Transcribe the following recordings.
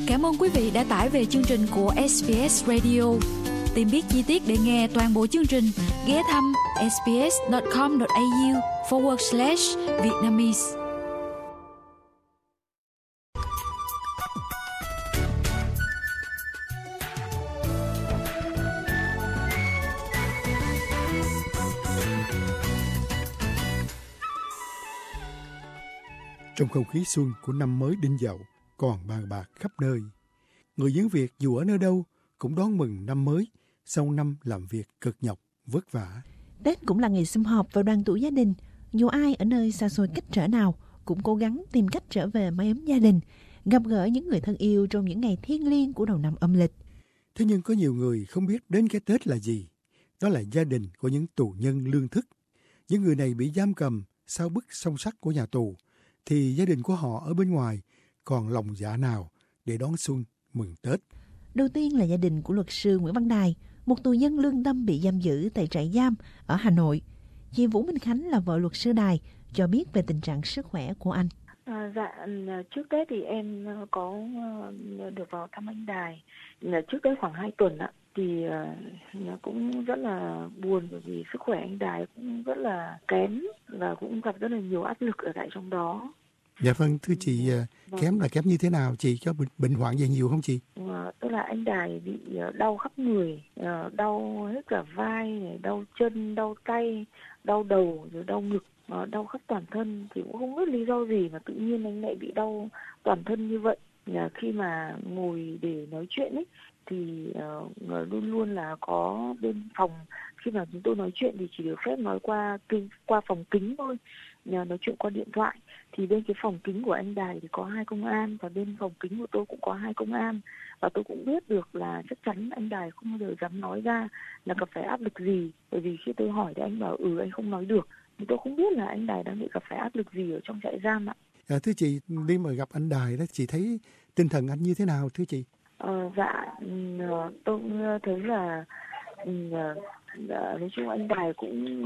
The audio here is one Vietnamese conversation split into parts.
Cảm ơn quý vị đã tải về chương trình của SBS Radio. Tìm biết chi tiết để nghe toàn bộ chương trình, ghé thăm sbs.com.au/Vietnamese. Trong không khí xuân của năm mới Đinh Dậu còn bàn bạc khắp nơi, người dân Việt dù ở nơi đâu cũng đón mừng năm mới sau năm làm việc cực nhọc, vất vả. Tết cũng là ngày sum họp và đoàn tụ gia đình. Dù ai ở nơi xa xôi cách trở nào cũng cố gắng tìm cách trở về mái ấm gia đình, gặp gỡ những người thân yêu trong những ngày thiêng liêng của đầu năm âm lịch. Thế nhưng có nhiều người không biết đến cái Tết là gì. Đó là gia đình của những tù nhân lương thức. Những người này bị giam cầm sau bức song sắt của nhà tù, thì gia đình của họ ở bên ngoài còn lòng dạ nào để đón xuân mừng Tết. Đầu tiên là gia đình của luật sư Nguyễn Văn Đài, một tù nhân lương tâm bị giam giữ tại trại giam ở Hà Nội. Chị Vũ Minh Khánh là vợ luật sư Đài cho biết về tình trạng sức khỏe của anh. Trước Tết thì em có được vào thăm anh Đài. Trước Tết khoảng 2 tuần thì cũng rất là buồn bởi vì sức khỏe anh Đài cũng rất là kém và cũng gặp rất là nhiều áp lực ở tại trong đó. Dạ vâng, thưa chị, kém là kém như thế nào? Chị có bệnh hoạn gì nhiều không chị? Tức là anh Đài bị đau khắp người, đau hết cả vai, đau chân, đau tay, đau đầu, rồi đau ngực, đau khắp toàn thân. Thì cũng không biết lý do gì mà tự nhiên anh lại bị đau toàn thân như vậy. Khi mà ngồi để nói chuyện ấy, thì luôn luôn là có bên phòng, khi mà chúng tôi nói chuyện thì chỉ được phép nói qua phòng kính thôi, nói chuyện qua điện thoại. Thì bên cái phòng kính của anh Đài thì có 2 công an và bên phòng kính của tôi cũng có 2 công an, và tôi cũng biết được là chắc chắn anh Đài không bao giờ dám nói ra là gặp phải áp lực gì, bởi vì khi tôi hỏi thì anh bảo anh không nói được. Thì tôi không biết là anh Đài đang bị gặp phải áp lực gì ở trong trại giam ạ. Thưa chị, đi mà gặp anh Đài đó, chị thấy tinh thần anh như thế nào thưa chị? Tôi thấy là nói chung anh Đài cũng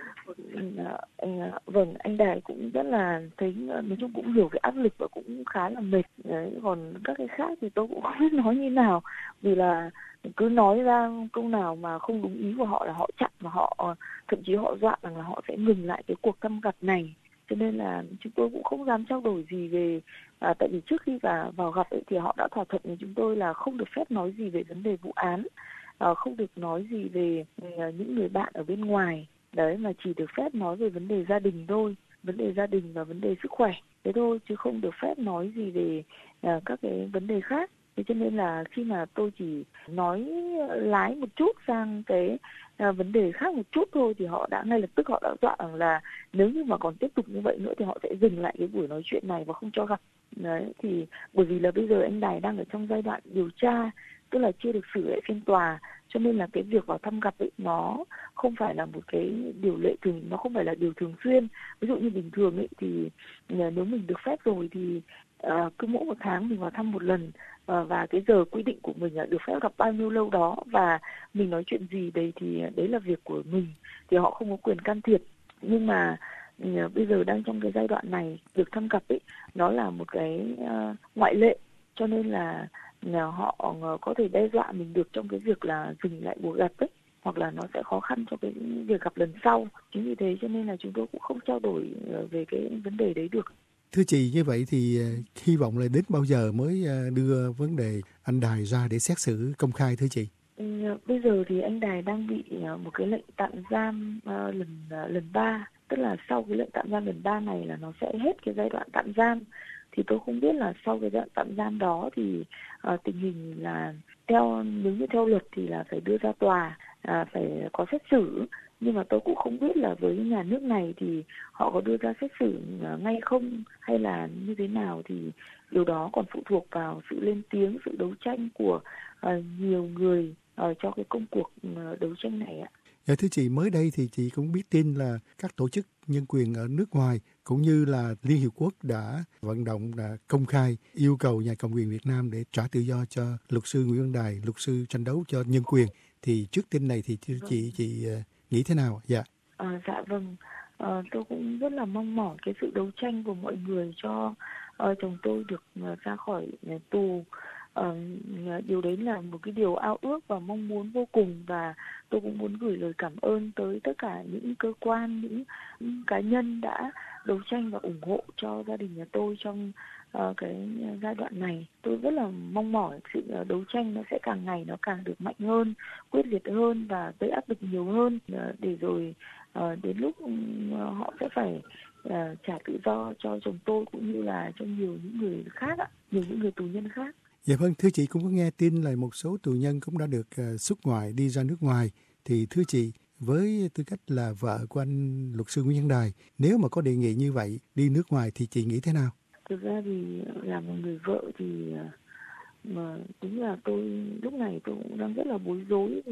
anh Đài cũng rất là thấy, nói chung cũng hiểu cái áp lực và cũng khá là mệt. Đấy, còn các cái khác thì tôi cũng không biết nói như nào, vì là cứ nói ra câu nào mà không đúng ý của họ là họ chặn, và họ thậm chí họ dọa rằng là họ sẽ ngừng lại cái cuộc thăm gặp này. Cho nên là chúng tôi cũng không dám trao đổi gì về, tại vì trước khi vào gặp thì họ đã thỏa thuận với chúng tôi là không được phép nói gì về vấn đề vụ án, không được nói gì về những người bạn ở bên ngoài, đấy, mà chỉ được phép nói về vấn đề gia đình thôi, vấn đề gia đình và vấn đề sức khỏe, thế thôi, chứ không được phép nói gì về các cái vấn đề khác. Thế cho nên là khi mà tôi chỉ nói lái một chút sang cái vấn đề khác một chút thôi, thì họ đã ngay lập tức họ đã dọa rằng là nếu như mà còn tiếp tục như vậy nữa thì họ sẽ dừng lại cái buổi nói chuyện này và không cho gặp. Đấy, thì bởi vì là bây giờ anh Đài đang ở trong giai đoạn điều tra, tức là chưa được xử lại phiên tòa, cho nên là cái việc vào thăm gặp ấy nó không phải là một cái điều lệ thường, nó không phải là điều thường xuyên. Ví dụ như bình thường ấy thì nếu mình được phép rồi thì cứ mỗi 1 tháng mình vào thăm 1 lần, và cái giờ quy định của mình là được phép gặp bao nhiêu lâu đó, và mình nói chuyện gì đấy thì đấy là việc của mình, thì họ không có quyền can thiệp. Nhưng mà bây giờ đang trong cái giai đoạn này, được thăm gặp ấy nó là một cái ngoại lệ, cho nên là họ có thể đe dọa mình được trong cái việc là dừng lại cuộc gặp ấy, hoặc là nó sẽ khó khăn cho cái việc gặp lần sau. Chính vì thế cho nên là chúng tôi cũng không trao đổi về cái vấn đề đấy được. Thưa chị, như vậy thì hy vọng là đến bao giờ mới đưa vấn đề anh Đài ra để xét xử công khai thưa chị? Bây giờ thì anh Đài đang bị một cái lệnh tạm giam lần 3, tức là sau cái lệnh tạm giam lần 3 này là nó sẽ hết cái giai đoạn tạm giam. Thì tôi không biết là sau cái đoạn tạm giam đó thì tình hình là nếu như theo luật thì là phải đưa ra tòa, phải có xét xử. Nhưng mà tôi cũng không biết là với nhà nước này thì họ có đưa ra xét xử ngay không hay là như thế nào, thì điều đó còn phụ thuộc vào sự lên tiếng, sự đấu tranh của nhiều người cho cái công cuộc đấu tranh này ạ. Dạ, thưa chị, mới đây thì chị cũng biết tin là các tổ chức nhân quyền ở nước ngoài cũng như là Liên Hiệp Quốc đã vận động, đã công khai yêu cầu nhà cầm quyền Việt Nam để trả tự do cho luật sư Nguyễn Văn Đài, luật sư tranh đấu cho nhân quyền. Thì trước tin này thì chị nghĩ thế nào? Dạ. Dạ vâng, tôi cũng rất là mong mỏi cái sự đấu tranh của mọi người cho chồng tôi được ra khỏi tù. Điều đấy là một cái điều ao ước và mong muốn vô cùng, và tôi cũng muốn gửi lời cảm ơn tới tất cả những cơ quan, những cá nhân đã đấu tranh và ủng hộ cho gia đình nhà tôi trong cái giai đoạn này. Tôi rất là mong mỏi sự đấu tranh nó sẽ càng ngày nó càng được mạnh hơn, quyết liệt hơn và gây áp lực nhiều hơn, để rồi đến lúc họ sẽ phải trả tự do cho chồng tôi cũng như là cho nhiều những người khác nhiều những người tù nhân khác. Dạ vâng, thưa chị cũng có nghe tin là một số tù nhân cũng đã được xuất ngoại đi ra nước ngoài. Thì thưa chị, với tư cách là vợ của anh luật sư Nguyễn Văn Đài, nếu mà có đề nghị như vậy đi nước ngoài thì chị nghĩ thế nào? Thực ra thì là một người vợ thì mà đúng là tôi lúc này tôi cũng đang rất là bối rối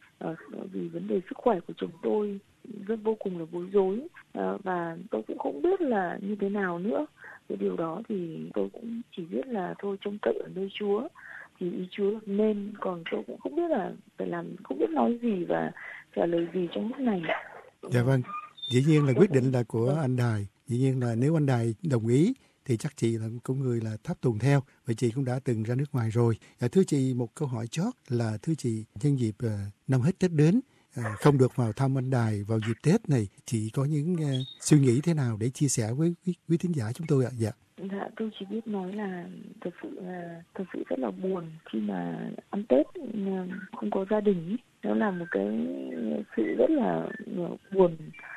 vì vấn đề sức khỏe của chồng tôi rất vô cùng là bối rối, và tôi cũng không biết là như thế nào nữa. Cái điều đó thì tôi cũng chỉ biết là thôi trông cậy ở nơi Chúa, thì ý Chúa được nên, còn tôi cũng không biết là phải làm, không biết nói gì và trả lời gì trong lúc này. Dạ vâng, dĩ nhiên là quyết định là của anh Đài. Dĩ nhiên là nếu anh Đài đồng ý thì chắc chị là con người là tháp tùng theo. Vậy chị cũng đã từng ra nước ngoài rồi. Thưa chị, một câu hỏi chót là thưa chị, nhân dịp năm hết Tết đến, không được vào thăm anh Đài vào dịp Tết này, chị có những suy nghĩ thế nào để chia sẻ với quý thính giả chúng tôi ạ? Dạ, tôi chỉ biết nói là thật sự rất là buồn khi mà ăn Tết không có gia đình ý. Nó là một cái sự rất là buồn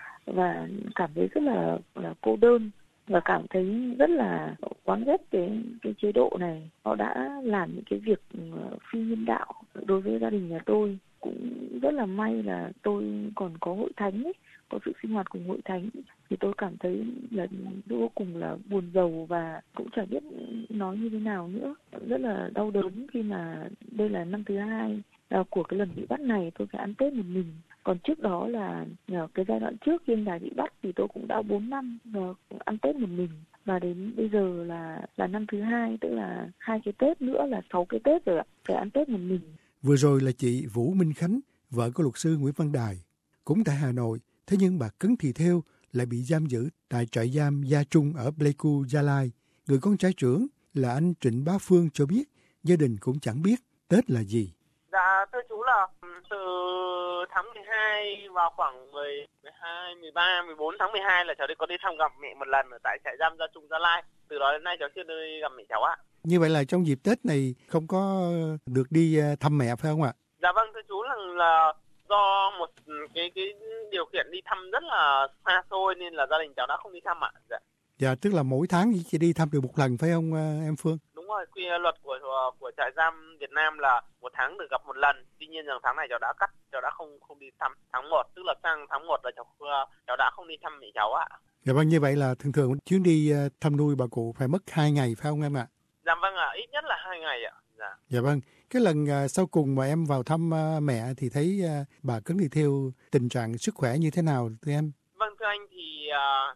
và cảm thấy rất là cô đơn, và cảm thấy rất là oán ghét cái chế độ này. Họ đã làm những cái việc phi nhân đạo đối với gia đình nhà tôi. Cũng rất là may là tôi còn có hội thánh ấy, có sự sinh hoạt cùng hội thánh, thì tôi cảm thấy là vô cùng là buồn rầu và cũng chẳng biết nói như thế nào nữa. Rất là đau đớn khi mà đây là năm thứ 2 của cái lần bị bắt này, tôi phải ăn Tết một mình. Còn trước đó là cái giai đoạn trước khi anh Đài bị bắt thì tôi cũng đã 4 năm ăn Tết một mình, và đến bây giờ là năm thứ 2, tức là 2 cái Tết nữa là 6 cái Tết rồi ạ, phải ăn Tết một mình. Vừa rồi là chị Vũ Minh Khánh, vợ của luật sư Nguyễn Văn Đài, cũng tại Hà Nội. Thế nhưng bà Cấn Thị Thêu lại bị giam giữ tại trại giam Gia Trung ở Pleiku, Gia Lai. Người con trai trưởng là anh Trịnh Bá Phương cho biết gia đình cũng chẳng biết Tết là gì. Dạ thưa chú là từ tháng 12 vào khoảng 12, 13, 14 tháng 12 là cháu có đi thăm gặp mẹ một lần ở tại trại giam Gia Trung, Gia Lai. Từ đó đến nay cháu chưa đi gặp mẹ cháu ạ. Như vậy là trong dịp Tết này không có được đi thăm mẹ phải không ạ? Dạ vâng thưa chú, là do một cái điều kiện đi thăm rất là xa xôi nên là gia đình cháu đã không đi thăm ạ. Dạ, tức là mỗi tháng chỉ đi thăm được một lần phải không em Phương? Đúng rồi, quy luật của trại giam Việt Nam là một tháng được gặp một lần. Tuy nhiên rằng tháng này cháu đã cắt, cháu đã không đi thăm tháng 1, tức là sang tháng 1 là cháu đã không đi thăm mẹ cháu ạ. Dạ vâng, như vậy là thường chuyến đi thăm nuôi bà cụ phải mất 2 ngày phải không em ạ? Dạ vâng ạ, ít nhất là 2 ngày ạ. Dạ vâng, cái lần sau cùng mà em vào thăm mẹ thì thấy bà Cấn Thị Thêu tình trạng sức khỏe như thế nào thưa em? Vâng thưa anh, thì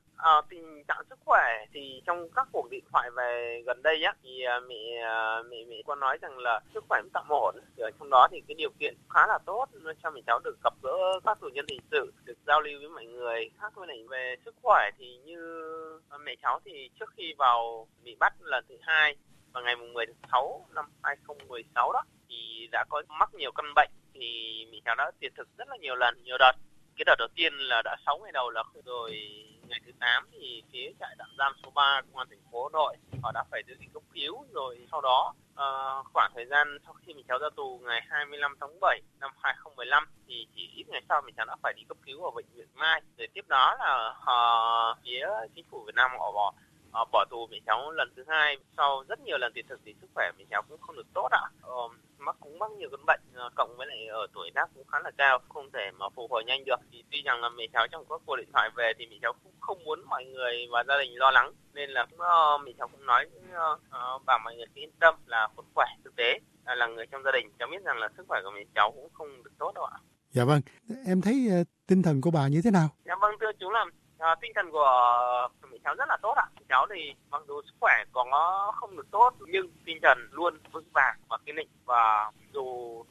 tình trạng sức khỏe thì trong các cuộc điện thoại về gần đây á thì mẹ có nói rằng là sức khỏe tạm ổn. Ở trong đó thì cái điều kiện khá là tốt cho mẹ cháu được gặp gỡ các tù nhân hình sự, được giao lưu với mọi người khác. Với lại về sức khỏe thì như mẹ cháu thì trước khi vào bị bắt lần thứ 2 vào ngày 10 tháng 6 năm 2016 đó thì đã có mắc nhiều căn bệnh, thì mẹ cháu đã tuyệt thực rất là nhiều lần, nhiều đợt. Cái đợt đầu tiên là đã 6 ngày đầu là rồi ngày thứ 8 thì phía trại tạm giam số 3 công an thành phố Hà Nội họ đã phải đưa đi cấp cứu. Rồi sau đó khoảng thời gian sau khi mình cháu ra tù ngày 25 tháng 7 năm 2015 thì chỉ ít ngày sau mình cháu đã phải đi cấp cứu ở bệnh viện Mai. Rồi tiếp đó là phía chính phủ Việt Nam họ bỏ tù mẹ cháu lần thứ 2. Sau rất nhiều lần tuyệt thực thì sức khỏe mẹ cháu cũng không được tốt ạ. Mắc nhiều căn bệnh, cộng với lại ở tuổi tác cũng khá là cao, không thể mà phục hồi nhanh được. Thì tuy rằng là mẹ cháu trong các cuộc điện thoại về thì mẹ cháu cũng không muốn mọi người và gia đình lo lắng, nên là mẹ cháu cũng nói bảo mọi người yên tâm là sức khỏe thực tế là người trong gia đình cháu biết rằng là sức khỏe của mẹ cháu cũng không được tốt đâu ạ. Dạ vâng, em thấy tinh thần của bà như thế nào? Dạ vâng thưa chú, là tinh thần của mẹ cháu rất là tốt ạ. Mẹ cháu thì mặc dù sức khỏe có không được tốt nhưng tinh thần luôn vững vàng và kiên định, và dù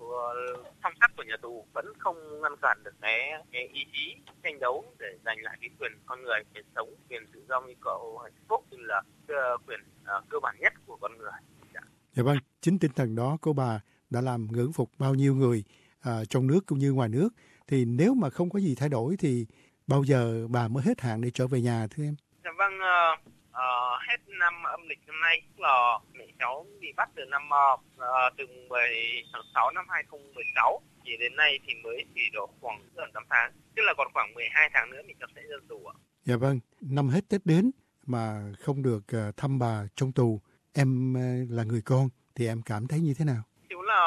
song sắt của nhà tù vẫn không ngăn cản được cái ý chí tranh đấu để giành lại cái quyền con người, quyền sống, quyền tự do, như cậu hạnh phúc, như là quyền cơ bản nhất của con người. Dạ vâng, chính tinh thần đó của bà đã làm ngưỡng phục bao nhiêu người trong nước cũng như ngoài nước. Thì nếu mà không có gì thay đổi thì bao giờ bà mới hết hạn để trở về nhà thưa em? Dạ vâng, hết năm âm lịch năm nay là mẹ cháu bị bắt từ từ 10 tháng 6 năm 2016. Thì đến nay thì mới chỉ độ khoảng gần 8 tháng, tức là còn khoảng 12 tháng nữa mình sẽ ra tù ạ. Dạ vâng, năm hết Tết đến mà không được thăm bà trong tù, em là người con thì em cảm thấy như thế nào? Chứ là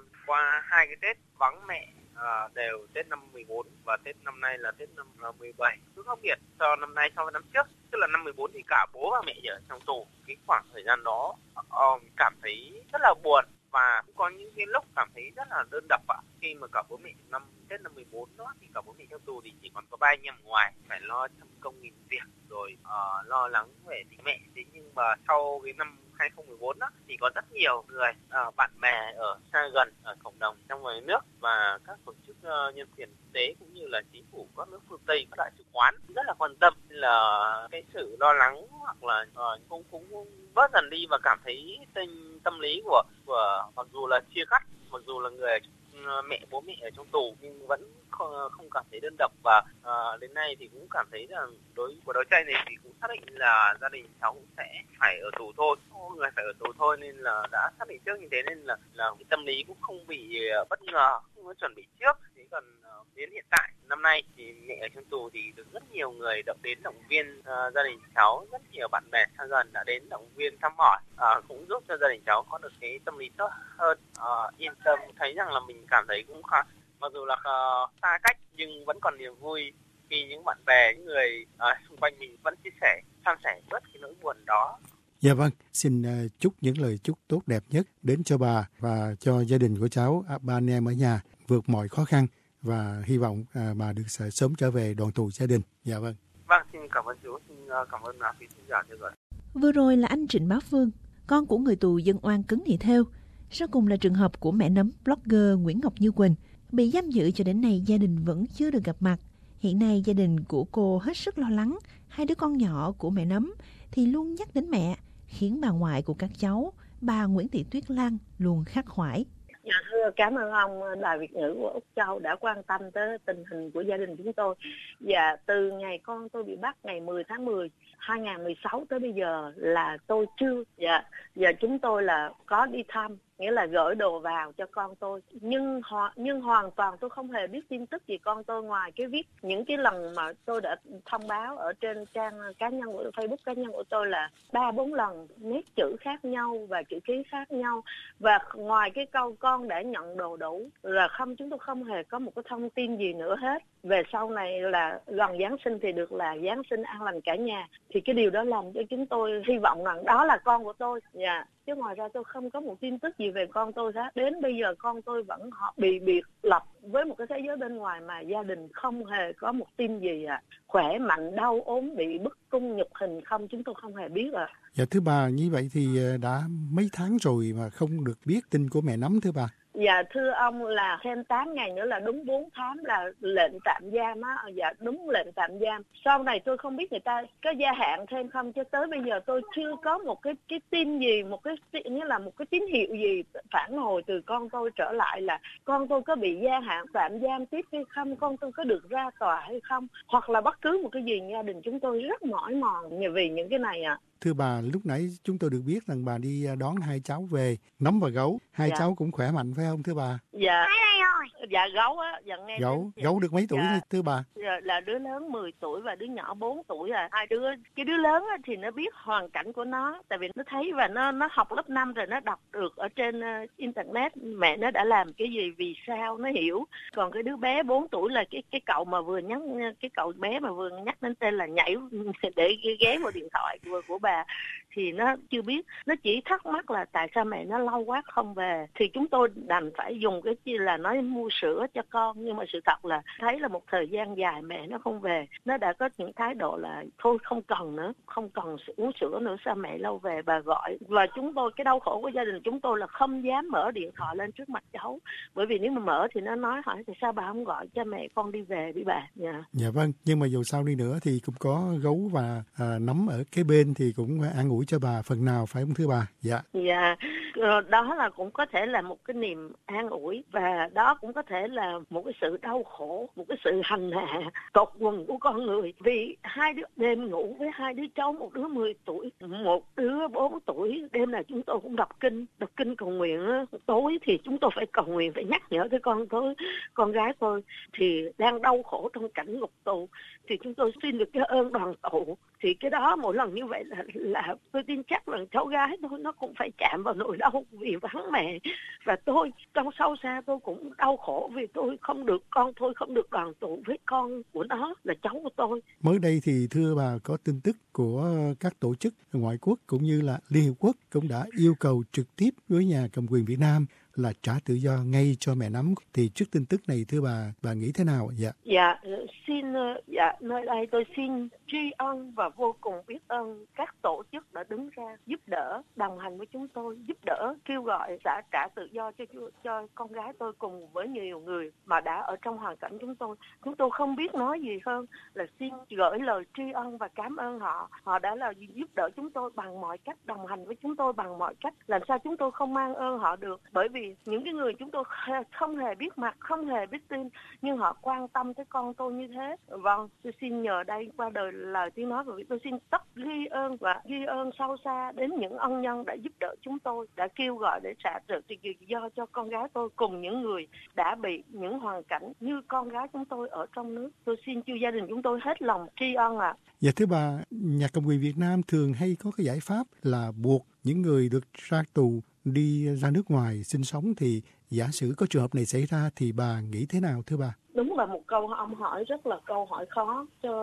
qua 2 cái Tết vắng mẹ đều Tết năm 14 và Tết năm nay là Tết năm 17. Cứ khác biệt cho năm nay so với năm trước, tức là năm 14 thì cả bố và mẹ ở trong tù. Cái khoảng thời gian đó cảm thấy rất là buồn và cũng có những cái lúc cảm thấy rất là đơn độc ạ. Khi mà cả bố mẹ năm Tết năm 14 đó thì cả bố mẹ trong tù thì chỉ còn có 3 anh em ngoài, phải lo trăm công nghìn việc rồi lo lắng về mẹ. Thế nhưng mà sau cái năm 2014 đó thì có rất nhiều người bạn bè ở xa gần, ở cộng đồng trong ngoài nước và các tổ chức nhân quyền quốc tế cũng như là chính phủ các nước phương Tây, các đại sứ quán rất là quan tâm, nên là cái sự lo lắng hoặc là cũng bớt dần đi và cảm thấy tâm lý của mặc dù là chia cắt, mặc dù là người bố mẹ ở trong tù nhưng vẫn không cảm thấy đơn độc và đến nay thì cũng cảm thấy là đối với đấu tranh này thì cũng xác định là gia đình cháu cũng sẽ phải ở tù thôi, người phải ở tù thôi, nên là đã xác định trước như thế nên là cái tâm lý cũng không bị bất ngờ, không có chuẩn bị trước. Thế còn đến hiện tại năm nay thì mẹ ở trong tù thì được rất nhiều người đến động viên gia đình cháu, rất nhiều bạn bè xa gần đã đến động viên thăm hỏi, cũng giúp cho gia đình cháu có được cái tâm lý tốt hơn, yên tâm, thấy rằng là mình cảm thấy cũng mặc dù là xa cách nhưng vẫn còn niềm vui khi những bạn bè, những người xung quanh mình vẫn san sẻ bớt cái nỗi buồn đó. Dạ vâng, xin chúc những lời chúc tốt đẹp nhất đến cho bà và cho gia đình của cháu, ba anh em ở nhà vượt mọi khó khăn và hy vọng bà được sớm trở về đoàn tụ gia đình. Dạ vâng. Vâng, xin cảm ơn chú, xin cảm ơn quý khán giả theo dõi. Vừa rồi là anh Trịnh Bá Phương, con của người tù dân oan Cấn Thị Thêu. Sau cùng là trường hợp của mẹ nấm blogger Nguyễn Ngọc Như Quỳnh. Bị giam giữ cho đến nay gia đình vẫn chưa được gặp mặt. Hiện nay gia đình của cô hết sức lo lắng. Hai đứa con nhỏ của mẹ nấm thì luôn nhắc đến mẹ, khiến bà ngoại của các cháu, bà Nguyễn Thị Tuyết Lan luôn khắc khoải. Dạ thưa, cảm ơn ông Đài Việt ngữ của Úc Châu đã quan tâm tới tình hình của gia đình chúng tôi. Và từ ngày con tôi bị bắt ngày 10 tháng 10 2016 tới bây giờ là tôi chưa. Giờ chúng tôi là có đi thăm, nghĩa là gửi đồ vào cho con tôi, nhưng hoàn toàn tôi không hề biết tin tức gì con tôi ngoài cái viết những cái lần mà tôi đã thông báo ở trên trang cá nhân của Facebook cá nhân của tôi là 3-4 lần, nét chữ khác nhau và chữ ký khác nhau, và ngoài cái câu con đã nhận đồ đủ là không, chúng tôi không hề có một cái thông tin gì nữa hết. Về sau này là gần Giáng sinh thì được là Giáng sinh an lành cả nhà, thì cái điều đó làm cho chúng tôi hy vọng rằng đó là con của tôi. Chứ ngoài ra tôi không có một tin tức gì về con tôi hết. Đến bây giờ con tôi vẫn bị biệt lập với một cái thế giới bên ngoài mà gia đình không hề có một tin gì khỏe mạnh, đau ốm, bị bức cung nhục hình không, chúng tôi không hề biết Dạ thưa bà, như vậy thì đã mấy tháng rồi mà không được biết tin của mẹ nấm thưa bà? Dạ thưa ông, là thêm 8 ngày nữa là đúng 4 tháng là lệnh tạm giam á. Dạ đúng lệnh tạm giam. Sau này tôi không biết người ta có gia hạn thêm không, cho tới bây giờ tôi chưa có một cái tin gì, nghĩa là một cái tín hiệu gì phản hồi từ con tôi trở lại là con tôi có bị gia hạn tạm giam tiếp hay không, con tôi có được ra tòa hay không, hoặc là bất cứ một cái gì. Gia đình chúng tôi rất mỏi mòn vì những cái này Thưa bà, lúc nãy chúng tôi được biết rằng bà đi đón hai cháu về, Nấm và Gấu. Hai cháu cũng khỏe mạnh phải không thưa bà? Dạ. Dạ Gấu á, dạ nghe. Gấu được mấy tuổi thưa bà? Dạ, là đứa lớn 10 tuổi và đứa nhỏ 4 tuổi Hai đứa, cái đứa lớn á, thì nó biết hoàn cảnh của nó, tại vì nó thấy và nó học lớp 5 rồi, nó đọc được ở trên internet mẹ nó đã làm cái gì, vì sao, nó hiểu. Còn cái đứa bé 4 tuổi là cái cậu mà vừa nhắc, cái cậu bé mà vừa nhắc đến tên là nhảy để ghé vào điện thoại của bà, thì nó chưa biết, nó chỉ thắc mắc là tại sao mẹ nó lâu quá không về. Thì chúng tôi đành phải dùng cái chi là nói mua sữa cho con, nhưng mà sự thật là thấy là một thời gian dài mẹ nó không về, nó đã có những thái độ là thôi không cần nữa, không cần uống sữa nữa, sao mẹ lâu về. Bà gọi, và chúng tôi, cái đau khổ của gia đình chúng tôi là không dám mở điện thoại lên trước mặt cháu, bởi vì nếu mà mở thì nó nói hỏi thì sao bà không gọi cho mẹ con đi về đi bà. Dạ vâng, nhưng mà dù sao đi nữa thì cũng có Gấu và Nấm ở kế bên thì cũng an ủi ủi cho bà phần nào, phải không thưa bà? Dạ. Dạ, đó là cũng có thể là một cái niềm an ủi, và đó cũng có thể là một cái sự đau khổ, một cái sự hành hạ tột quần của con người. Vì hai đứa đêm ngủ với hai đứa cháu, một đứa 10 tuổi, một đứa 4 tuổi, đêm nào chúng tôi cũng đọc kinh cầu nguyện. Tối thì chúng tôi phải cầu nguyện, phải nhắc nhở cái con gái tôi thì đang đau khổ trong cảnh ngục tù, thì chúng tôi xin được cái ơn đoàn tụ. Thì cái đó mỗi lần như vậy là tôi tin chắc là cháu gái tôi nó cũng phải chạm vào nỗi đau vì vắng mẹ. Và tôi trong sâu xa tôi cũng đau khổ vì con tôi không được đoàn tụ với con của nó là cháu của tôi. Mới đây thì thưa bà, có tin tức của các tổ chức ngoại quốc cũng như là Liên Hiệp Quốc cũng đã yêu cầu trực tiếp với nhà cầm quyền Việt Nam là trả tự do ngay cho mẹ Nắm. Thì trước tin tức này thưa bà nghĩ thế nào? Nơi đây tôi xin tri ân và vô cùng biết ơn các tổ chức đã đứng ra giúp đỡ, đồng hành với chúng tôi, giúp đỡ kêu gọi trả tự do cho con gái tôi cùng với nhiều người mà đã ở trong hoàn cảnh chúng tôi. Chúng tôi không biết nói gì hơn là xin gửi lời tri ân và cảm ơn họ. Họ đã là giúp đỡ chúng tôi bằng mọi cách, đồng hành với chúng tôi bằng mọi cách. Làm sao chúng tôi không mang ơn họ được? Bởi vì những cái người chúng tôi không hề biết mặt, không hề biết tin, nhưng họ quan tâm tới con tôi như thế. Vâng, tôi xin nhờ đây qua đời lời tiếng nói của tôi xin ghi ơn sâu xa đến những ân nhân đã giúp đỡ chúng tôi, đã kêu gọi để trả tự do cho con gái tôi cùng những người đã bị những hoàn cảnh như con gái chúng tôi ở trong nước. Tôi xin cho gia đình chúng tôi hết lòng tri ân ạ. Dạ thưa bà, nhà cầm quyền Việt Nam thường hay có cái giải pháp là buộc những người được ra tù đi ra nước ngoài sinh sống, thì giả sử có trường hợp này xảy ra thì bà nghĩ thế nào thưa bà? Đúng là một câu ông hỏi rất là câu hỏi khó cho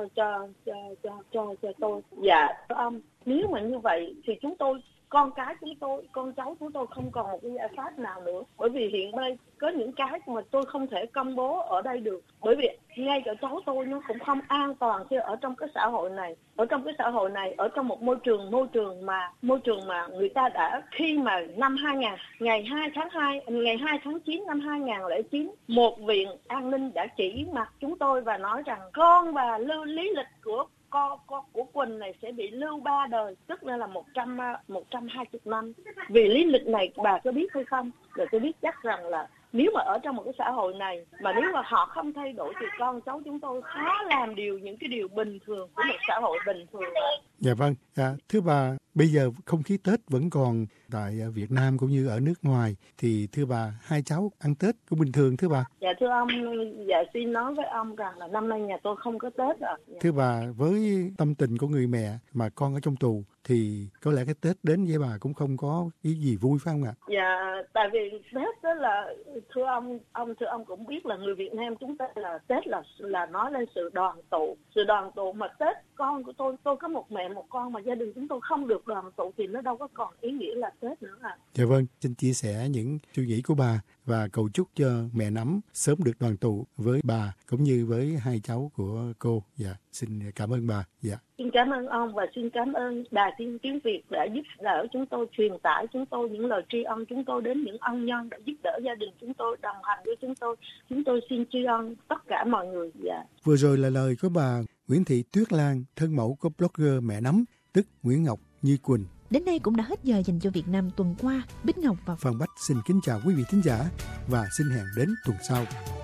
tôi. Dạ ông, nếu mà như vậy thì chúng tôi, con cái chúng tôi, con cháu chúng tôi không còn một cái giải pháp nào nữa. Bởi vì hiện nay có những cái mà tôi không thể công bố ở đây được. Bởi vì ngay cả cháu tôi nó cũng không an toàn khi ở trong cái xã hội này. Ở trong cái xã hội này, ở trong một môi trường mà người ta đã, khi mà năm 2000, ngày 2 tháng 9 năm 2009, một viện an ninh đã chỉ mặt chúng tôi và nói rằng con và lý lịch của Quỳnh này sẽ bị lưu 3 đời, tức là 120 năm. Vì lý lịch này bà có biết hay không? Rồi tôi biết chắc rằng là nếu mà ở trong một cái xã hội này mà nếu mà họ không thay đổi thì con cháu chúng tôi khó làm những cái điều bình thường của một xã hội bình thường. Dạ vâng, thưa bà, bây giờ không khí Tết vẫn còn tại Việt Nam cũng như ở nước ngoài, thì thưa bà, hai cháu ăn Tết cũng bình thường thưa bà? Dạ thưa ông, dạ xin nói với ông rằng là năm nay nhà tôi không có Tết ạ. Thưa bà, với tâm tình của người mẹ mà con ở trong tù thì có lẽ cái Tết đến với bà cũng không có ý gì vui phải không ạ? Dạ, tại vì Tết đó là thưa ông cũng biết là người Việt Nam chúng ta là Tết là nói lên sự đoàn tụ mà Tết con của tôi có một mẹ một con mà gia đình chúng tôi không được đoàn tụ thì nó đâu có còn ý nghĩa là Tết nữa ạ. Dạ vâng, xin chia sẻ những suy nghĩ của bà và cầu chúc cho mẹ Nắm sớm được đoàn tụ với bà cũng như với hai cháu của cô. Dạ, xin cảm ơn bà. Dạ. Xin cảm ơn ông và xin cảm ơn Đài Tiếng Việt đã giúp đỡ chúng tôi, truyền tải chúng tôi những lời tri ân chúng tôi đến những ân nhân đã giúp đỡ gia đình chúng tôi, đồng hành với chúng tôi. Chúng tôi xin tri ân tất cả mọi người. Dạ. Vừa rồi là lời của bà Nguyễn Thị Tuyết Lan, thân mẫu của blogger Mẹ Nắm, tức Nguyễn Ngọc Như Quỳnh. Đến đây cũng đã hết giờ dành cho Việt Nam tuần qua. Bích Ngọc và Phan Bách xin kính chào quý vị thính giả và xin hẹn đến tuần sau.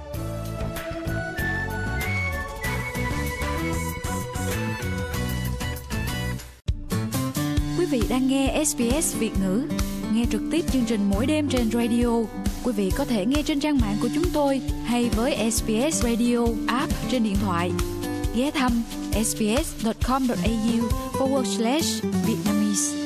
Quý vị đang nghe SBS Việt ngữ. Nghe trực tiếp chương trình mỗi đêm trên radio. Quý vị có thể nghe trên trang mạng của chúng tôi hay với SBS Radio app trên điện thoại. Ghé thăm sbs.com.au/Vietnamese.